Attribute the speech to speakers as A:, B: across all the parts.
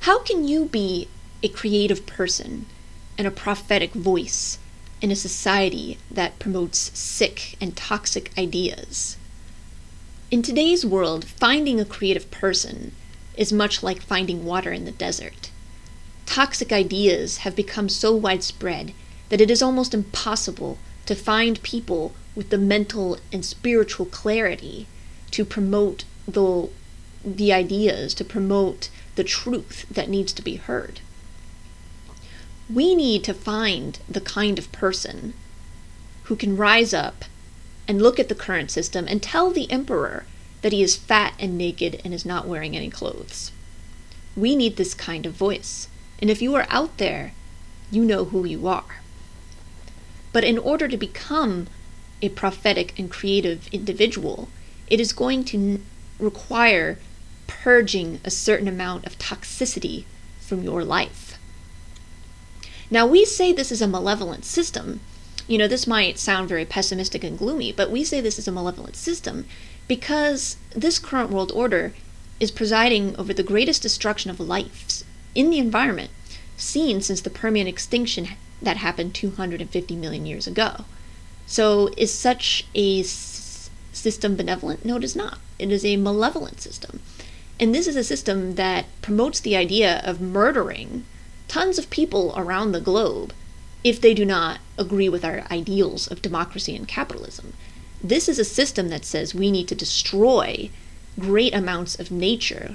A: how can you be a creative person and a prophetic voice in a society that promotes sick and toxic ideas? In today's world, finding a creative person is much like finding water in the desert. Toxic ideas have become so widespread that it is almost impossible to find people with the mental and spiritual clarity to promote the ideas, to promote the truth that needs to be heard. We need to find the kind of person who can rise up and look at the current system and tell the emperor that he is fat and naked and is not wearing any clothes. We need this kind of voice. And if you are out there, you know who you are. But in order to become a prophetic and creative individual, it is going to require purging a certain amount of toxicity from your life. Now, we say this is a malevolent system. This might sound very pessimistic and gloomy, but we say this is a malevolent system because this current world order is presiding over the greatest destruction of lives in the environment seen since the Permian extinction that happened 250 million years ago. So is such a system benevolent? No, it is not. It is a malevolent system. And this is a system that promotes the idea of murdering tons of people around the globe if they do not agree with our ideals of democracy and capitalism. This is a system that says we need to destroy great amounts of nature,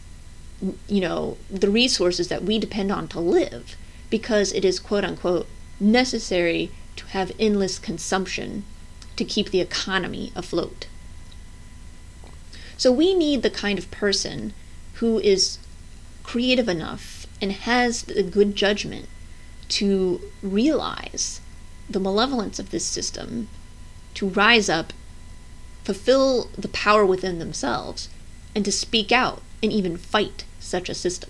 A: the resources that we depend on to live, because it is quote unquote necessary to have endless consumption to keep the economy afloat. So we need the kind of person who is creative enough and has the good judgment to realize the malevolence of this system, to rise up, fulfill the power within themselves, and to speak out and even fight such a system.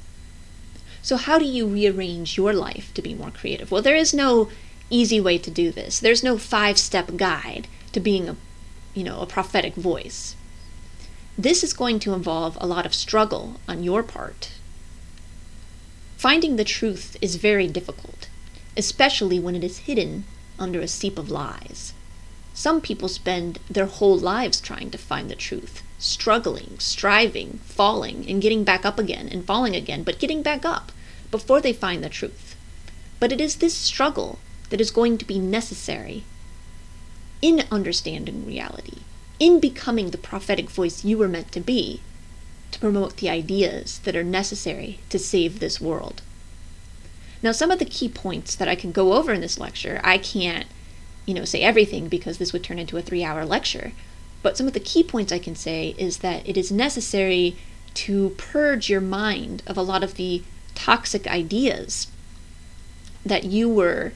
A: So how do you rearrange your life to be more creative? Well, there is no easy way to do this. There's no 5-step guide to being a prophetic voice. This is going to involve a lot of struggle on your part. Finding the truth is very difficult, especially when it is hidden under a seep of lies. Some people spend their whole lives trying to find the truth, struggling, striving, falling, and getting back up again, and falling again, but getting back up before they find the truth. But it is this struggle that is going to be necessary in understanding reality, in becoming the prophetic voice you were meant to be, to promote the ideas that are necessary to save this world. Now, some of the key points that I can go over in this lecture, I can't, say everything because this would turn into a 3-hour lecture, but some of the key points I can say is that it is necessary to purge your mind of a lot of the toxic ideas that you were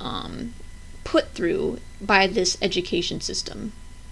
A: put through by this education system.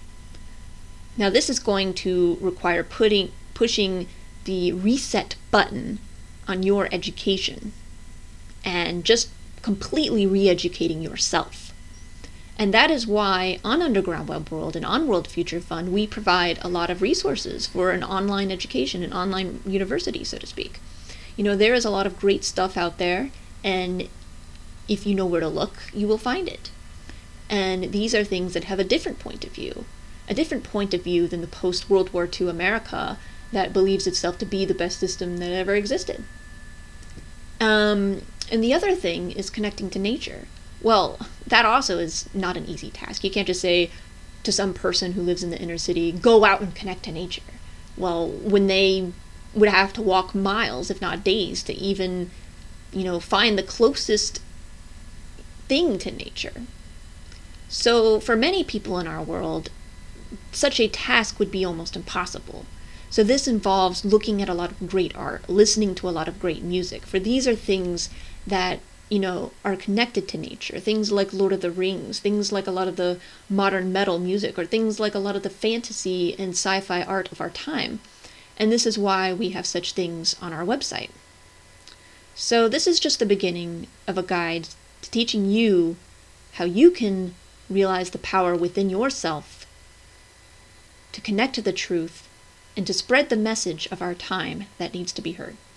A: Now, this is going to require pushing the reset button on your education and just completely re-educating yourself. And that is why on Underground Web World and on World Future Fund, we provide a lot of resources for an online education, an online university, so to speak. There is a lot of great stuff out there, and if you know where to look, you will find it. And these are things that have a different point of view than the post-World War II America that believes itself to be the best system that ever existed. And the other thing is connecting to nature. Well, that also is not an easy task. You can't just say to some person who lives in the inner city, go out and connect to nature. Well, when they would have to walk miles, if not days, to even, find the closest thing to nature. So for many people in our world, such a task would be almost impossible. So this involves looking at a lot of great art, listening to a lot of great music, for these are things that, are connected to nature. Things like Lord of the Rings, things like a lot of the modern metal music, or things like a lot of the fantasy and sci-fi art of our time. And this is why we have such things on our website. So this is just the beginning of a guide to teaching you how you can realize the power within yourself to connect to the truth and to spread the message of our time that needs to be heard.